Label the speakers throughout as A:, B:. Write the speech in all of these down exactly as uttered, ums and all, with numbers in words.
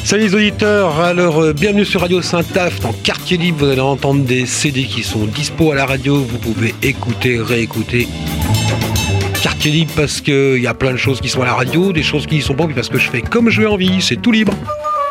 A: Salut les auditeurs, alors euh, bienvenue sur Radio Saint-Aft en quartier libre, vous allez entendre des C D qui sont dispo à la radio, vous pouvez écouter, réécouter. Quartier libre parce qu'il y a plein de choses qui sont à la radio, des choses qui n'y sont pas, puis parce que je fais comme j'ai envie, c'est tout libre.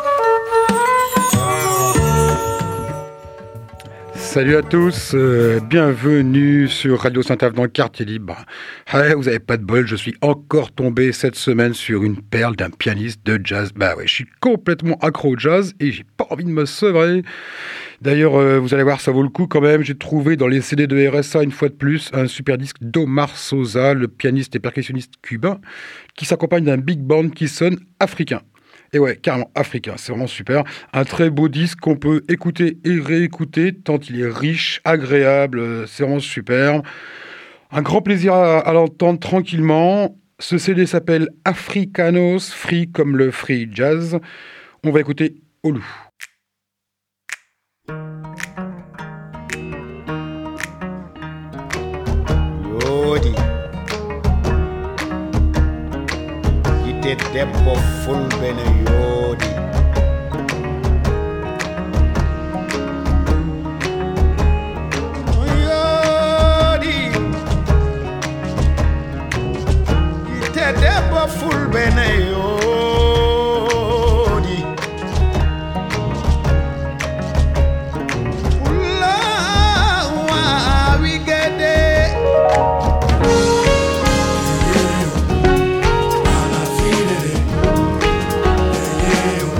A: Salut à tous, euh, bienvenue sur Radio Saint-Aft dans le quartier libre. Ah, vous avez pas de bol, je suis encore tombé cette semaine sur une perle d'un pianiste de jazz. Bah ouais, je suis complètement accro au jazz et j'ai pas envie de me sevrer. D'ailleurs, euh, vous allez voir, ça vaut le coup quand même. J'ai trouvé dans les C D de R S A une fois de plus un super disque d'Omar Sosa, le pianiste et percussionniste cubain, qui s'accompagne d'un big band qui sonne africain. Et ouais, carrément africain, c'est vraiment super. Un très beau disque qu'on peut écouter et réécouter, tant il est riche, agréable, c'est vraiment super. Un grand plaisir à, à l'entendre tranquillement. Ce C D s'appelle Africanos, free comme le free jazz. On va écouter Olu.
B: Yodi Ite debbo fulɓe no yoodi Yoodi Ite debbo fulɓe no yoodi Fulla waawi gede
C: Alla fine, yeah, yeah,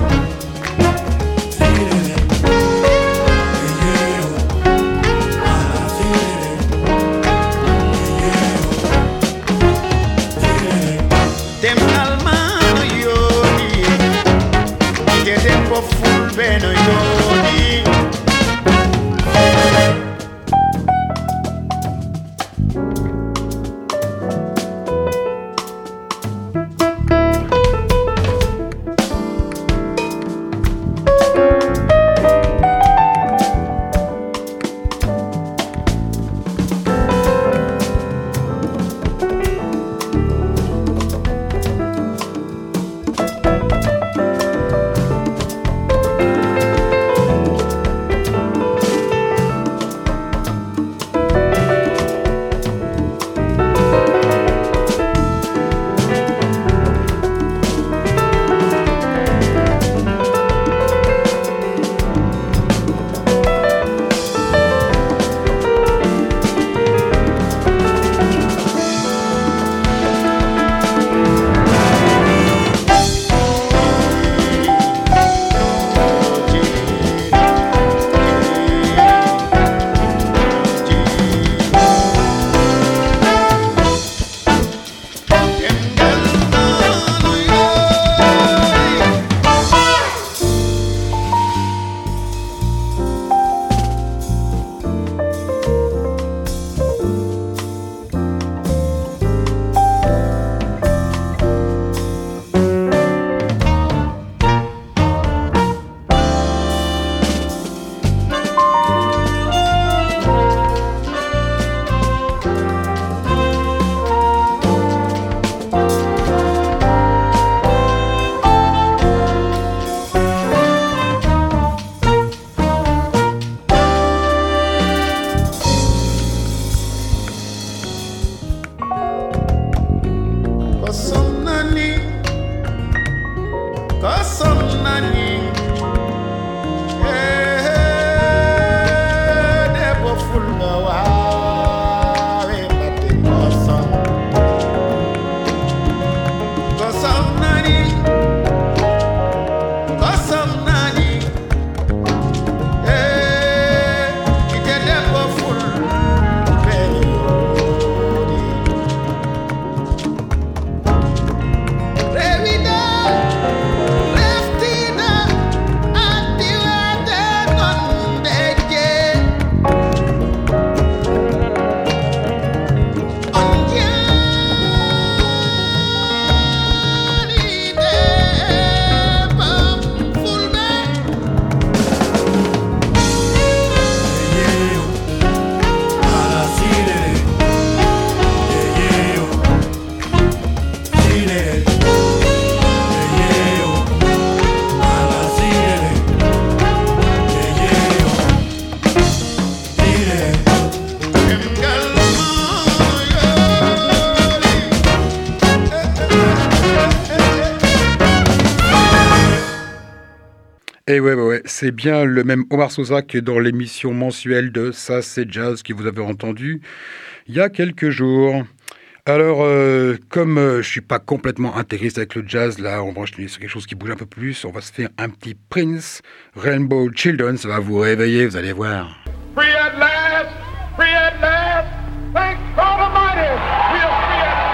A: Et ouais, ouais, ouais, c'est bien le même Omar Sosa que dans l'émission mensuelle de Ça c'est Jazz que vous avez entendu il y a quelques jours. Alors, euh, comme euh, je suis pas complètement intégriste avec le jazz, là, on va enchaîner sur quelque chose qui bouge un peu plus. On va se faire un petit Prince, Rainbow Children, ça va vous réveiller, vous allez voir.
C: Free at last, free at last, thank God Almighty, we are free at last.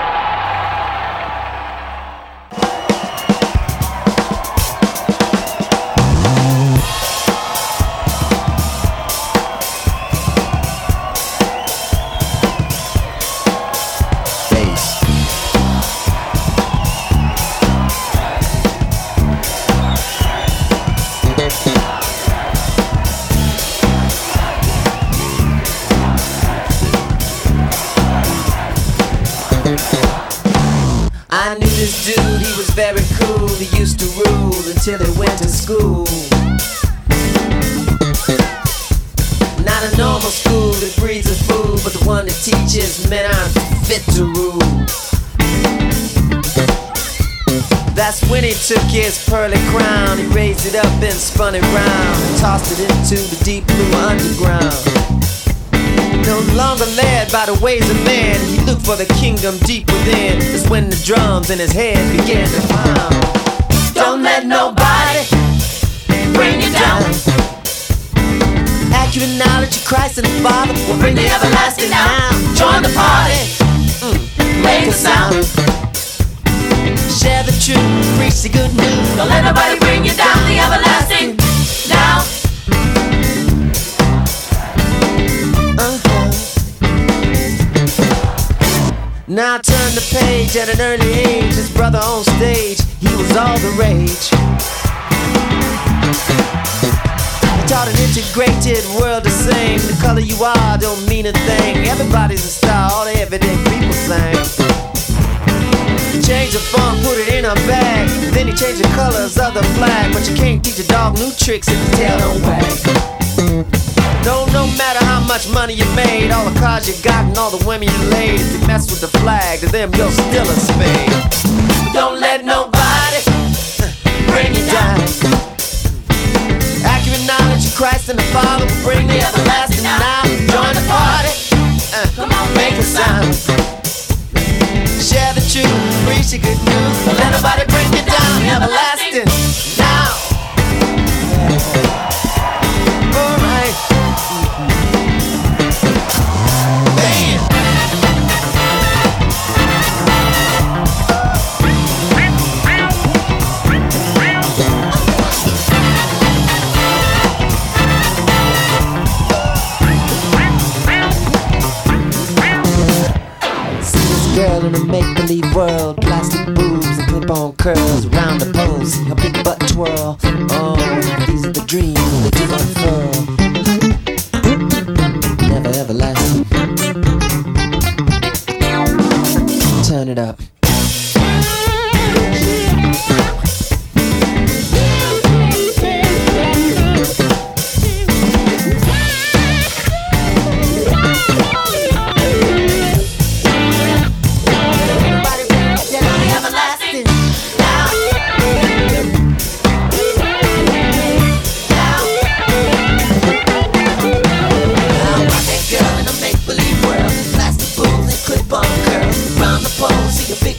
D: I knew this dude, he was very cool. He used to rule until he went to school. Not a normal school that breeds a fool, but the one that teaches men aren't fit to rule. That's when he took his pearly crown. He raised it up and spun it round and tossed it into the deep blue underground. No longer led by the ways of man, he looked for the kingdom deep within. That's when the drums in his head began to pound. Don't let nobody bring you down. Accurate knowledge of Christ and the Father will bring the everlasting now. Join the party, mm, make a sound. Share the truth, preach the good news. Don't let nobody bring you down. The everlasting now. Now turn the page at an early age. His brother on stage, he was all the rage. He taught an integrated world the same. The color you are don't mean a thing. Everybody's a star, all the everyday people sing. He changed the funk, put it in a bag. Then he changed the colors of the flag. But you can't teach a dog new tricks if the tail don't wag. Don't no matter how much money you made, all the cars you got and all the women you laid. If you mess with the flag, to them you're still a spade. Don't let nobody bring you down. Accurate knowledge of Christ and the Father will bring the everlasting now. Join the party, uh, come on, make a sound. Share the truth, preach the good news. Don't let nobody bring you down. The everlasting now. Alright. Girl in a make-believe world, plastic boobs and clip-on curls around the pole. See her big butt twirl. Oh, these are the dreams that do unfurl. Never ever lasting. Turn it up. Big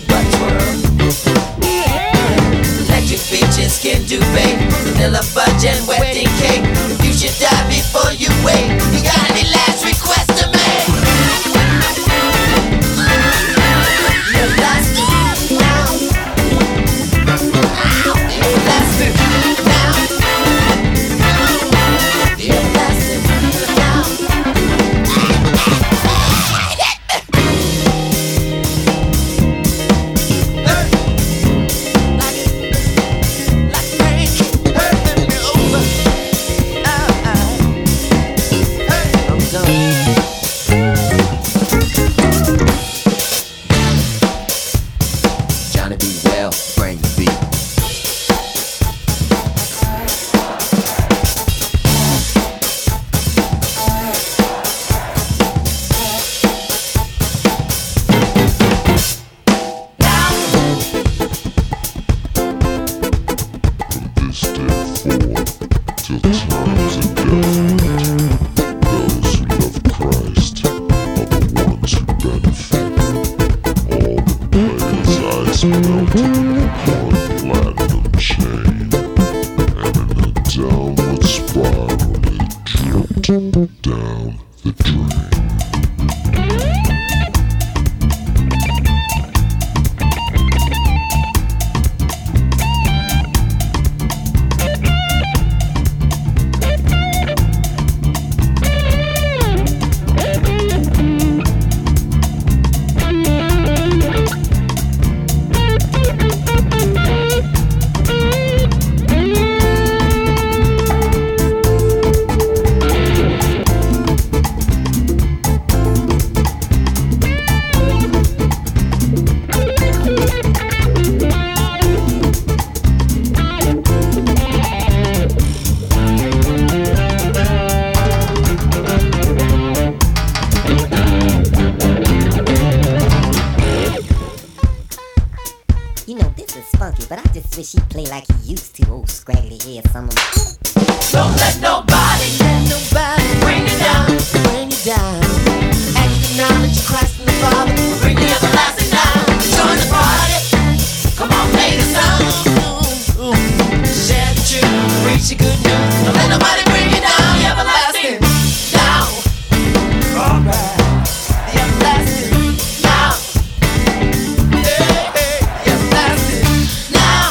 E: It's melted in a platinum chain, and in a downward spiral it dripped down the drain.
F: Wish he'd play like he used to, old scraggly hair summer. Don't let nobody, let nobody bring you down, bring you down. Acknowledge Christ and the Father, bring the everlasting down. Join the party, come on, play the song. Share the truth, preach the good news. Don't let nobody bring you down, the everlasting down. Alright, the everlasting down. Hey, hey, the everlasting down.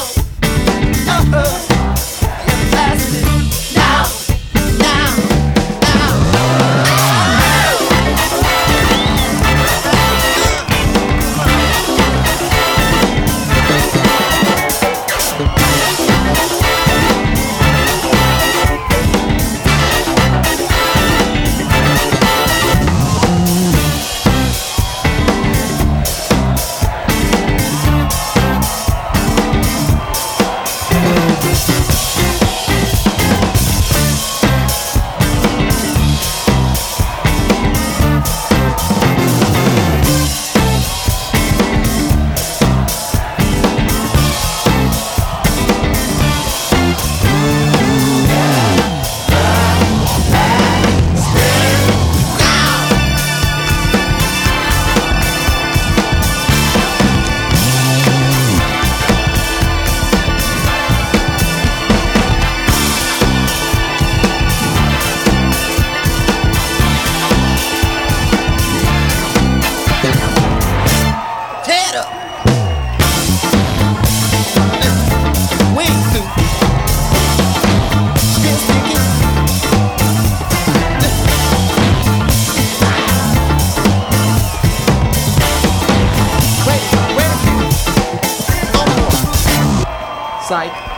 G: Psych.